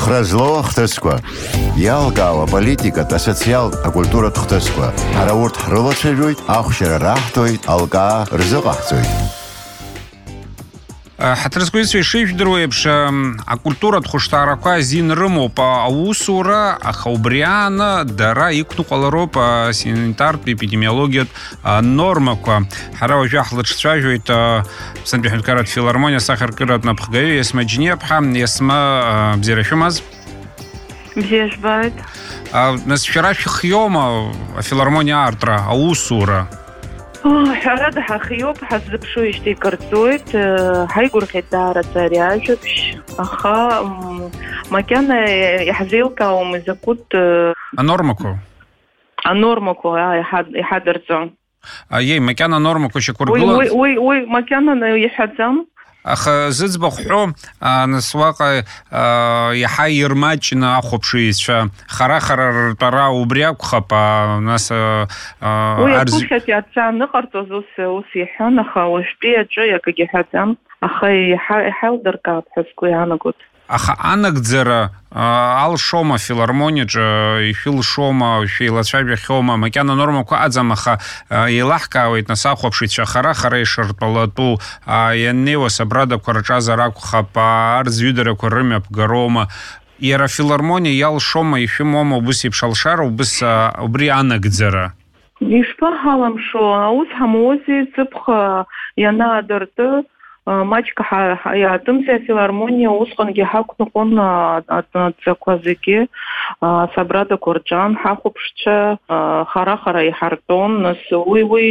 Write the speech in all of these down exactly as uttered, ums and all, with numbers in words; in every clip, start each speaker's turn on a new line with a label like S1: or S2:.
S1: Хразло хтесква. Ялгава политика та социал а культура хтесква. Хараурт хролочевит, ахшер рахтоит, алга рзогахцоит.
S2: Хатразгуйцви шифдруебш а культура тхуштарака зин рыму по аусура ахаубриана дара икну колоропа санитар эпидемиология нормака харау жахлыч чажует Санкт-Петербург филармония сахар кырат на пхгаве ясма джнепха ясма бзерашумаз
S3: бзешбайт
S2: нас вчерашних йома филармония артра аусура
S3: حرد حخيوب حسب شو يشتي كرتويت هايقول خدارة سرياجبش أخا ما كان يحزيلك ومزكوت
S2: أنورمكو
S3: أنورمكو يحد يحدرزم
S2: أيه ما كان أنورمكو شكور
S3: وي وي وي وي ما كان يحدزم
S2: أخ زدبخ حو نسواق يحير ماتشنا أخو بشيش خرا خرا ترى وبرياك خبا ناس
S3: أرز ويكوش يتعام نقرط زوس وسيحان أخا وشبيه جاية كي حتام أخا يحاول دركاب حسكو أنا قلت
S2: أخ أنا قدر ал шома филармонич и фил шома фил шабе хома макяна норма ко азамаха и лахка вит на сахопшит шахара харейшер палату я нево собрада корча зараку хапа арзвидера корымя пгарома и ра филармония ял шома и фимома бусип шалшару бис убриана гдзера
S3: ишпахалам шо аус хамози цпха яна дерте мачка я тымся филармония усханги хакнукон атнацаквазыки собрада корджан хахупшча хара-хара и хартон нас уй-уй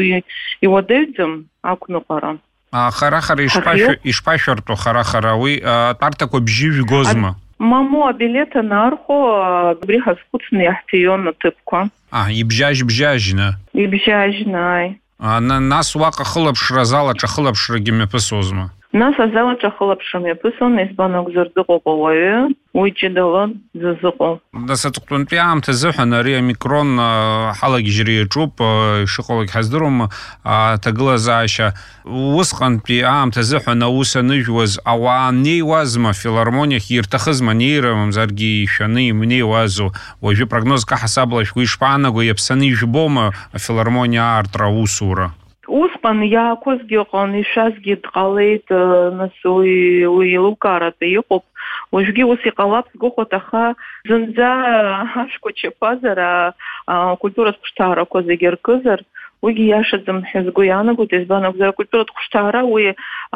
S3: и водельдзем акнукара
S2: хара-хара ишпашерто хара-хара уй тартако бживи гозма
S3: мамо билета нархо бриха скучный ахтион тыпко
S2: а и бжаж-бжажна
S3: и бжажнай
S2: на нас вака хлопш разала чахлопш региме песозма
S3: нас азала чахлопшами песон избанок зердыго ковое уйчедала зазыго
S2: да сатуктун пиам тезухна ри микрон халаги жри чуп шоколад хаздурум тагла заша усхан пиам тезухна усаныжваз авани вазма филармония хиртахзма нирам зарги шаны мне вазу ой прогноз ка хасаблаш вишпанаго епсани жбома филармония артра усура
S3: Успан я козгион и шазги дqaleit насуи уилукарат иқоп ожги уси қалап гохотаха зынза хашкоче пазара культура куштара козегер кызар уги яшадым хезгуяна гут избанок за культура куштара уи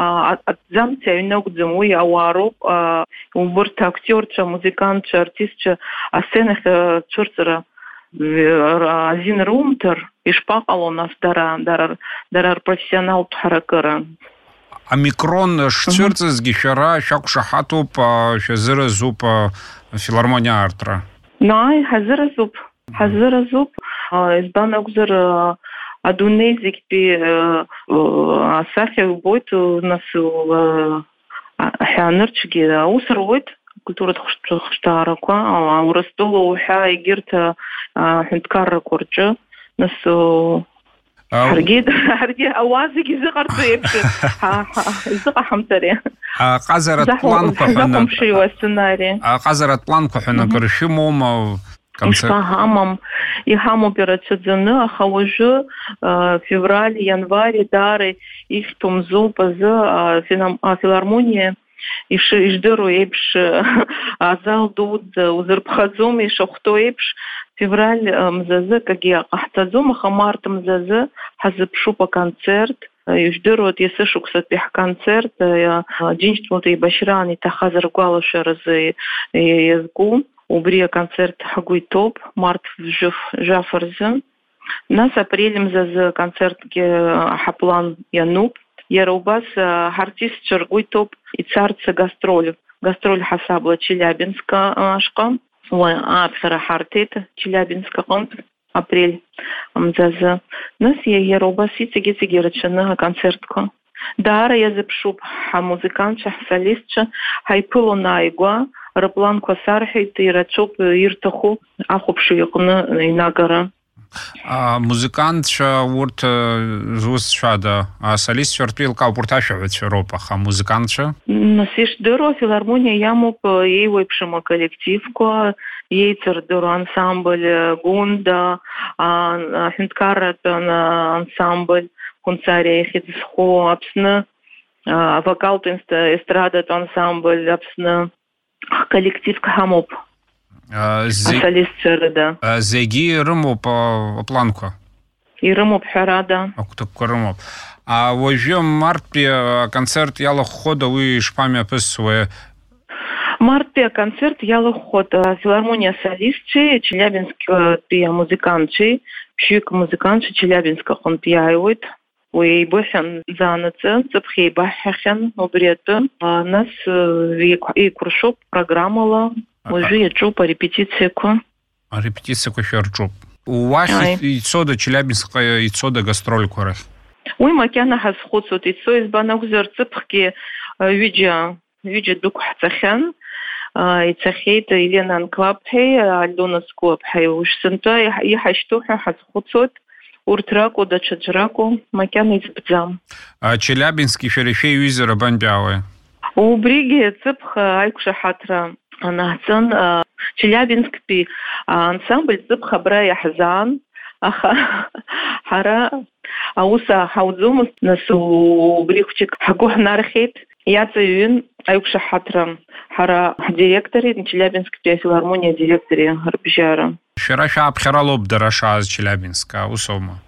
S3: атзамця иногдзым уи авару убурт актерча музыкантча артистча асценах чурцера один румтер ишпақал у нас дарар дарар дарар профессионал тхаракара
S2: а микрон шцерцез гишара шак шахату по шезера зуп филармония артра
S3: най хазера зуп хазера зуп избанок зер адунезик пи асахе будет у нас ханерчги усройт культура тхштараква а урастолу уха игирта хинткар корча насо харгид харги авазиги згарту епш ха зга хамтари
S2: قذرت план
S3: кохна шива сценарий
S2: قذرت план кохна коршимома
S3: концерт хамам и хам операционный ахавожу февраль январь дары их том зупа за филармония иш иждыру епш азал дуд узырпхазум и шохто епш февраль мзазы каги ахтазум хамарт мзазы хазыпшу по концерт иждыру от есышуксат пих концерт джинчтвот и башрани тахазар гуалашерзы езгу убрия концерт хагуй топ март жуф жафарзы нас апрель мзазы концерт ге хаплан януб Ярубас артист чергуй топ и царца гастроль. Гастроль хасабла Челябинска ашка. Ой, а псара хартет Челябинска конт апрель. Амзаза. Нас я Ярубас и цеги цегирачана концертка. Дара я запшуп ха музыкантша солистча хайпыло найгва раплан косархейт и рачоп иртаху ахопшу якуна инагара.
S2: музыкантша урт зус шада, а солист чертил каупурташевец Европа, а музыкантша?
S3: Насиш дыро филармония ямуп ей выпшима коллективку, ей цердыру ансамбль гунда, финткарат ансамбль, кунцария хидсхо, апсны, вокал эстрада ансамбль, апсны, коллектив хамуп. Солист церда.
S2: Зеги рыму по планку.
S3: И рыму пхарада.
S2: А кто рыму? А возьмем марпе концерт ялых хода вы шпами описывая.
S3: Марпе концерт ялых хода филармония солистчи, челябинский музыкантчи, пшик музыкантчи челябинских он пьяет. Уи бахен занаца, цепхи бахен, обрету. Нас и куршоп программала. Уже я чу по репетицику.
S2: А репетицию херчу. У вас яйцо до челябинская яйцо до гастроль корах.
S3: Уй макяна хасхуцут яйцо из банагузер цепхки видя видя дук хацахен. Яйцахейта Елена Анклапхей, Альдона Скопхей. Уж сента я хаштуха хасхуцут. Уртраку да чаджраку макяна избдзам.
S2: А челябинский ферефей визера банбявы.
S3: У бриги цепха айкуша хатра. Нахцан Челябинск пи ансамбль цепха брая хазан. Аха хара ауса хаудзумус насу брихчик хагух нархит. Яцеюн айкуша хатра. Хара директоре Челябинск пи филармония директоре Гарбжара.
S2: Шираша обхералоб дараша из Челябинска, усома.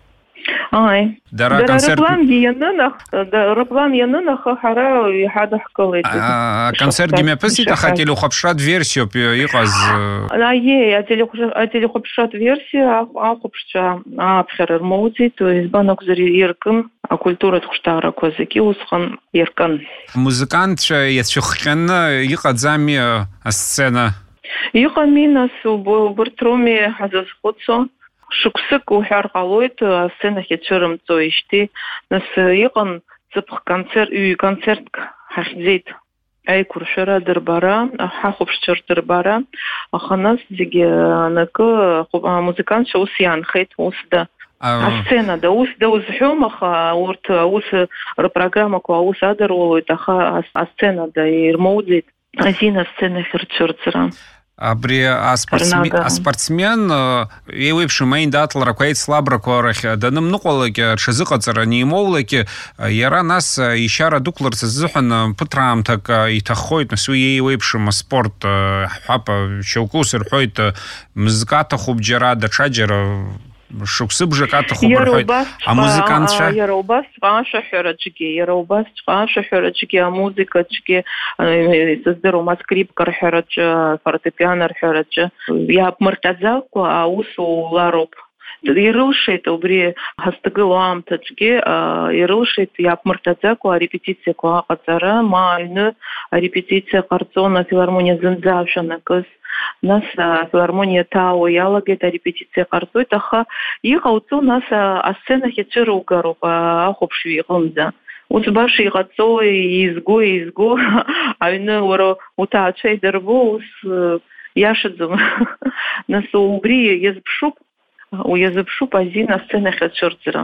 S3: Ай.
S2: Дара концерт.
S3: Раплан янынах, раплан янынах хара и хадах колы.
S2: Концерт гиме песита хотели ухапшат версию игаз.
S3: А е, а теле ухапшат версию, а ухапша, а пхерер моути, то есть банок зари иркан, а культура тхуштара козаки усхан иркан.
S2: Музыкант яцухен игазами сцена.
S3: Игамина су бортроме хазасхуцо. Шуксык ухар галойт сцена хечерым то ишти нас иган цепх концерт үй концерт хахзит ай куршара дырбара хахупшчер дырбара аханас диге нак музыкант шусян хет усда а сцена да ус да узхумаха урт ус программа ко ус адерлойт аха а сцена да ирмоудит азина сцена херчерцера.
S2: Абри а спортсмен, а спортсмен и выпший мейн датл ракует слабро корах, да нам нуколки шизыкацара не мовлики, яра нас ищара дуклар цзухан путрам так и тахойт на суе выпшим спорт хапа щелкусер хойт музыката хубджара да чаджера шуксы бжаката хубрхойт, а музыкантша
S3: яробас фаша херачки яробас фаша херачки а музыка чки создеру скрипка херач фортепиано херач я мартазалку а усу лароб ирылшит убри хастыгылам тачки ирылшит я мартазалку а репетиция ко катара майны репетиция карцона филармония зынзавшана кыз нас филармония Тау ялагет репетиция картой таха игауцу нас а сцена хечеру угару ахопшви гымза узбаши гацо изго изго айны воро утачай дербо ус яшыдзым нас убри езбшуп у езбшуп азина сцена хечерцера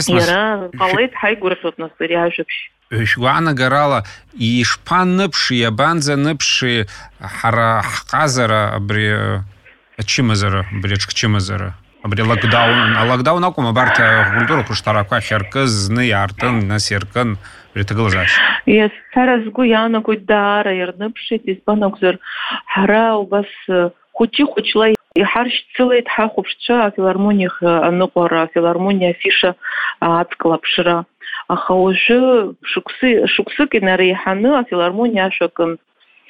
S3: яра калет хайгурфот нас ряжепш.
S2: Шуана гарала и шпан ныбши, ябанза ныбши, хара хказара, абри чимазара, абри чимазара, абри локдаун, а локдаун акум абарта культура куштара кахеркыз, нияртын, насеркын, абри тыгылзаш.
S3: Yes, саразгу яна кудара, ярныбши, тиспанокзар, хара у вас хути хучлай. И харш целый тхахупшча филармониях анукора филармония фиша атклапшира. Аха уже шуксы шуксы кинарейханы филармония шакын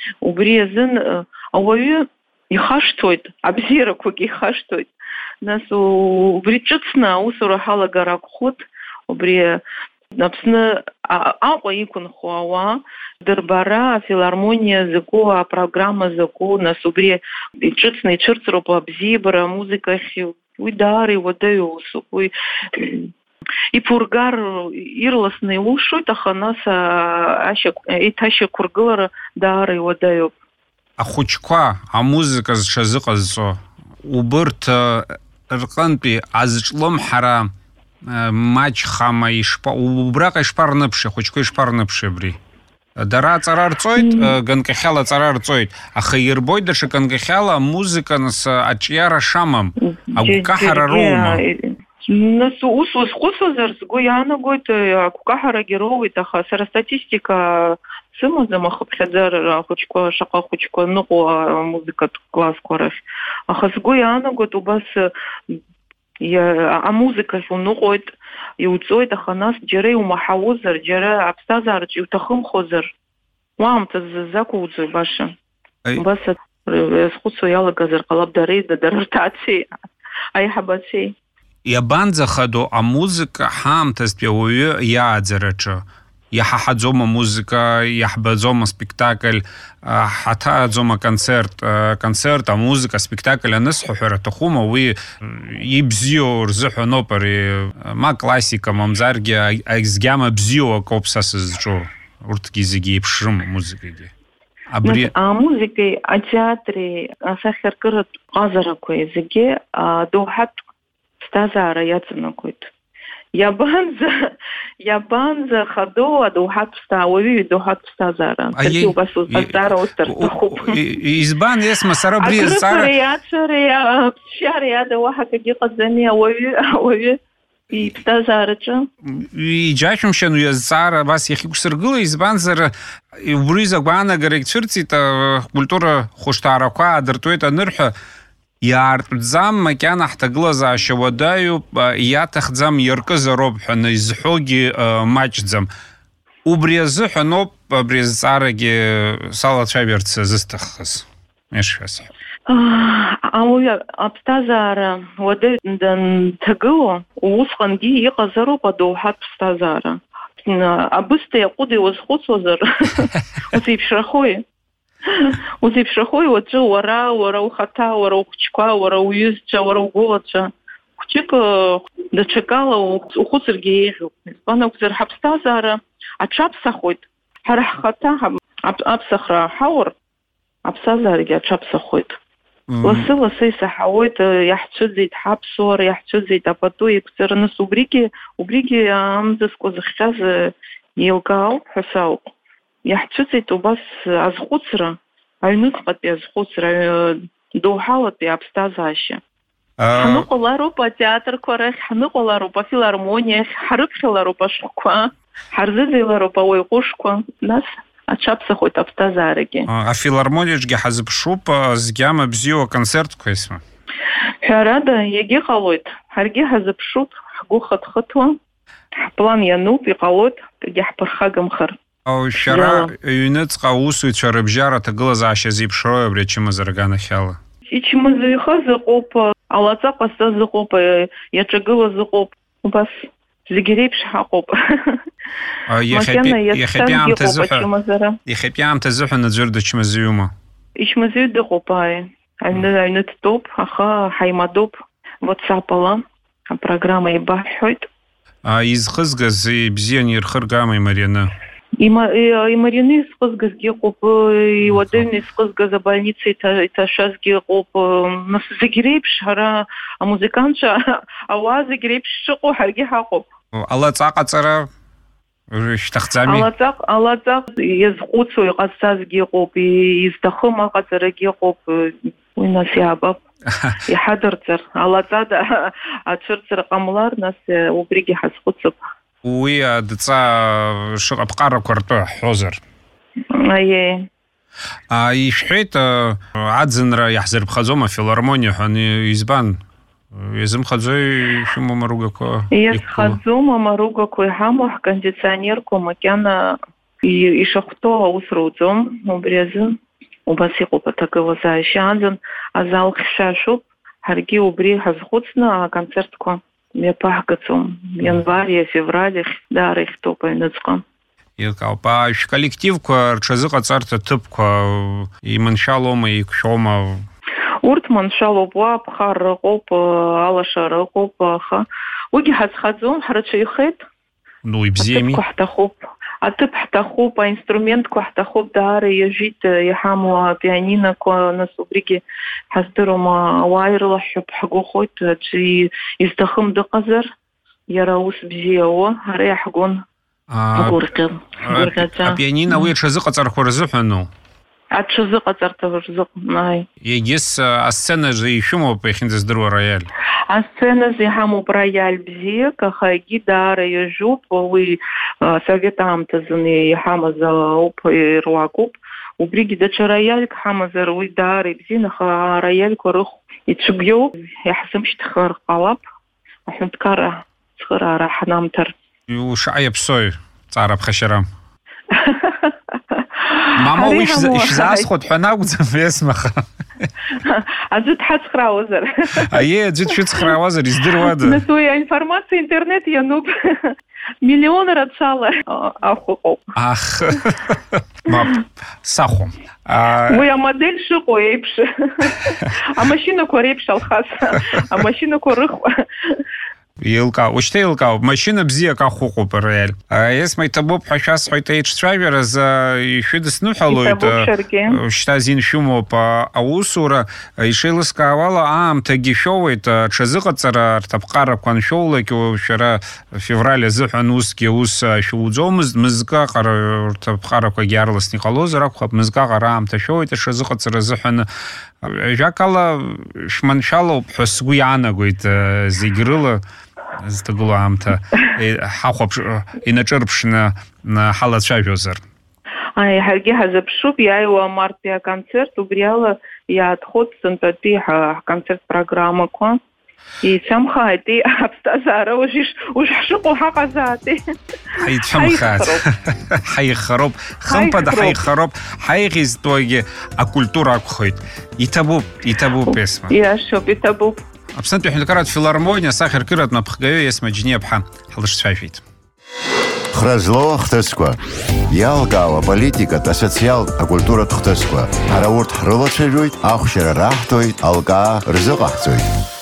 S3: убрезен авою и хаштойт абзира куки хаштойт. Нас убричцна усура хала гаракхот убре напсны аҟәа иқәынхо ауаа дырбара афилармониа закәу апрограмма закәу нас убри иҿыцны иҽырҵроуп абзиабара амузикахь уи даара иуадаҩу усуп уи иԥургар ирласны илушоит аха нас иҭашьақәыргылара даара иуадаҩуп.
S2: Ахәыҷқәа амузыка зҽазыҟазҵо убырҭ рҟынтәи азҿлым ҳара маҷ хама убраҟа ишԥарныԥши, ахәыҷқәа ишԥарныԥши абри? Дара аҵара рҵоит, ганкахьала аҵара рҵоит, аха ирбоит даҽа ганкахьала амузыка нас аҿиара шамам, агәкаҳара роума.
S3: Нас ус узхәыцуазар сгәы иаанагоит агәкаҳарагьы роуит, аха сара статистика сымаӡам ахыԥхьаӡара ахәыҷқәа, шаҟа ахәыҷқәа ныҟәо амузыкатә классқәа рахь. Аха сгәы иаанагоит убас амузыкахь уныҟәоит, иуҵоит, аха нас џьара иумаҳаузар, џьара аԥсҭазаараҿ иуҭахымхозар, уаамҭа закәуӡои баша. Убас иазхәыцуа иалагазар ҟалап дареи, дара рҭацеи, аиҳабацәеи.
S2: Иабанӡахадоу амузыка ҳаамҭазтәи ауаҩы иааӡараҿы? Иаҳаҳаӡом амузыка, иаҳбаӡом аспектакль, ҳаҭааӡом аконцерт, концерт, амузыка, аспектакль анысҳәара аҭахума, уи ибзиоу рзыҳәаноуп ари ма классика, мамзаргьы агьама бзиоу акоуп са сызҿу. Урҭгьы зегьы еиԥшрым амузыкагьы.
S3: Амузикеи, атеатри, асахьаркыратә ҟазарақәеи зегьы доуҳатә ԥсҭазаара иаҵанакуеит. Иабанӡа, иабанӡа хадоу адоуҳатә ԥсҭазаара, ауаҩы идоуҳатә ԥсҭазаара. Саргьы убас азҵаара усҭар сҭахуп.
S2: Избан есма сара абри азҵаара
S3: акрыфареи, ацәареи, аԥсшьареи ада уаҳа акгьы ыҟаӡами ауаҩы, ауаҩы иԥсҭазаараҿы.
S2: Иџьашәымшьан уи азҵаара абас иахьиқәсыргыла, избанзар убри агәаанагара ицәырҵит, акультура хәышҭаарақәа аадыртуеит анырҳәа, иаартәӡам макьана ҳҭагылазаашьа уадаҩуп, иаҭахӡам иаркызароуп ҳәа изҳәогьы маҷӡам. Убри азыҳәаноуп абри азҵаарагьы салацәажәарц зысҭахыз. Ишҳәасҳәа.
S3: Ауаҩы аԥсҭазаара уадаҩ данҭагыло, усҟангьы иҟазароуп адоуҳатә ԥсҭазаара. Абысҭеи аҟәыди уазхәыцуазар, узеиԥшрахои? Узеиԥшрахои уаҵәы уара, уара ухаҭа, уара ухәыҷқәа, уара уҩызцәа, уара угәылацәа. Хәҷык даҽакала ухәыцыргьы еиӷьуп. Избан акәзар ҳаԥсҭазаара аҽаԥсахоит. Ҳара ҳхаҭа аԥсахра ҳаур, аԥсҭазаарагьы аҽаԥсахоит. Ласы-ласы исаҳауеит, иаҳцәыӡит ҳаԥсуара, иаҳцәыӡит апату еиқәҵара. Нас убригьы, убригьы амзаскәа зыхҟьаз еилкаауп ҳәа сауп. Иаҳцәыӡит убас азхәыцра, аҩныҵҟатәи азхәыцра, доуҳалатәи аԥсҭазаашьа. Ҳныҟәалароуп атеатрқәа рахь, ҳныҟәалароуп афилармониахь, ҳрыԥхьалароуп ашәҟәқәа, ҳарзыӡырҩлароуп ауаҩ ҟәышқәа, нас аҽаԥсахоит аԥсҭазаарагьы.
S2: Афилармониаҿгьы ҳазыԥшуп згьама бзиоу аконцертқәа есма?
S3: Ҳәарада, иагьыҟалоит, ҳаргьы ҳазыԥшуп, ҳгәы хыҭ-хыҭуа, ҳплан иануп, иҟалоит, акгьы ҳԥырхагамхар.
S2: Шәара ҩныҵҟа аусуҩцәа рыбжьара аҭагылазаашьа зеиԥшроуи абри ачымазара аганахьала?
S3: Ичмазаҩхаз ыҟоуп, алаҵа ҟазҵаз ыҟоуп, иаҿагылаз ыҟоуп, убас зегьы реиԥш ҳаҟоуп.
S2: Иахьатәи аамҭа азыҳәан аӡәыр дычмазаҩума?
S3: Ичмазаҩ дыҟоуп, аҩны дтәоуп, аха ҳаимадоуп WhatsApp-ала, апрограмма ибаҳҳәоит.
S2: Изхызгаз ибзианы ирхыргама имарианы?
S3: Имарианы изхызгазгьы ыҟоуп, иуадаҩны изхызгаз абольница иҭашазгьы ыҟоуп. Нас зегьы реиԥш ҳара амузикантцәа, ауаа зегьы реиԥш шыҟоу ҳаргьы ҳаҟоуп.
S2: Алаҵа ҟаҵара шәҭахӡами?
S3: Алаҵа иазхәыцуа иҟазҵазгьы ыҟоуп, изҭахым аҟаҵарагьы ыҟоуп, уи нас иаабап. Иҳадырҵар, алаҵа ацәырҵра ҟамлар, нас убригьы ҳазхәыцып.
S2: Уи адҵа шыҟа ԥҟарақәа ртәы ҳҳәозар.
S3: Аиеи.
S2: Ишәҳәеит аӡынра иаҳзырԥхаӡом афилармониа ҳәа, избан? Иазымхаӡои шәымоума ругақәа?
S3: Иазхаӡом амаругақәа иҳамоу, ҳкондиционерқәа макьана ишахәҭоу аус руӡом, убри азы убас иҟоуп аҭагылазаашьа аӡын, азал хьшәашәуп, ҳаргьы убри ҳазхәыцны аконцертқәа иаԥаҳгаӡом. Январи, феврали даара ихьҭоуп аҩныҵҟа.
S2: Илкаауп. Шәколлективқәа рҽазыҟаҵарҭа ҭыԥқәа иманшәалоума, еиқәшәоума?
S3: Урҭ маншәалоуп, уа аԥхарра ыҟоуп, алашара ыҟоуп, аха уигьы ҳазхаӡом, ҳрацәаҩхеит.
S2: Ну, ибзиами.
S3: Аҭыԥқәа ҳҭахуп. аҭыԥ ҳҭахуп, аинструментқәа ҳҭахуп, даара иажәит иҳамоу апианинақәа, нас убригьы ҳаздыруам ауаа ирылаҳҳәап, ҳгәыӷуеит, аӡәы изҭахым дыҟазар, иара ус бзиауа, ҳара иаҳгон ҳгәырӷьаӡа.
S2: Апианино уи аҽазыҟаҵарақәа рзыҳәану?
S3: Аҽазыҟаҵарҭа рзыҟан, аи.
S2: Егьыс асценаҿы ишәымоуп иахьынӡаздыруа роиаль?
S3: Асценазы иҳамоуп роиаль бзиак, аха егьи даара иажәуп, уи совет аамҭазы иҳамаз ауп, ируакуп. Убригьы даҽа роиальк ҳамазар уи даара ибзиан, аха ароиальқәа рыхә ицәыбӷьоуп, иаҳзымшьҭхар ҟалап, аҳәынҭқарра цхыраара ҳнамҭар.
S2: Ушаҟа иаԥсои ҵаара ԥхашьара? Мама уи ишәзаасхәот ҳәа накәӡам Есмаха.
S3: Аӡәы дҳацхраауазар.
S2: Аиеи, аӡәы дшәыцхраауазар издыруада?
S3: Нас уи аинформациа интернет иануп. Миллион рацәала ахәыҟоуп.
S2: Ах, мап, сахәом.
S3: Уи амодель шыҟоу еиԥш. Амашьынақәа реиԥш Алхас. Амашьынақәа рыхәа.
S2: Еилкаа, уажәшьҭа еилкаауп, машьына бзиак ахәыҟоуп ароиаль. Есма иҭабуп ҳәа шәасҳәоит аиҿцәажәараз, ишәыдысныҳәалоит, шьҭа азин шәымоуп аусура, ишеилыскаауала аамҭагьы шәоуеит, аҽазыҟаҵара рҭаԥҟарақәа аншәоулак, шәара февраль азыҳәан усгьы ус шәуӡомызт, мызкаҟара рҭаԥҟарақәагьы аарласны иҟалозар акәхап, мызкаҟара аамҭа шәоуеит аҽазыҟаҵара азыҳәан. Жәакала шәманшәалоуп ҳәа сгәы иаанагоит зегь рыла зҭагылоу аамҭа ҳахәаԥш инаҿырԥшны ҳалацәажәозар.
S3: Ҳаргьы ҳазыԥшуп, иааиуа амартәи аконцерт, убри ала иаадхоит сынтәатәи ҳконцерт программақәа. Ицәамхааит, аԥсҭазаара уажә ҳшыҟоу ҳаҟазаатеи.
S2: Ҳаицәамхааит, ҳаихароуп, хымԥада ҳаихароуп, ҳаиӷьызтәуагьы акультура акәхоит. Иҭабуп, иҭабуп Есма.
S3: Иашоуп, иҭабуп.
S2: Аԥснытәи аҳәынҭқарратә филармониа асахьаркыратә напхгаҩы Есма Џьениаԥҳа ҳлыҿцәажәеит.
S1: Хразло хҭысқәа, иалкаауа аполитикатә, асоциалтә, акультуратә хҭысқәа. Ҳара урҭ ҳрылацәажәоит, ахәшьара раҳҭоит, алкаа рзыҟаҳҵоит.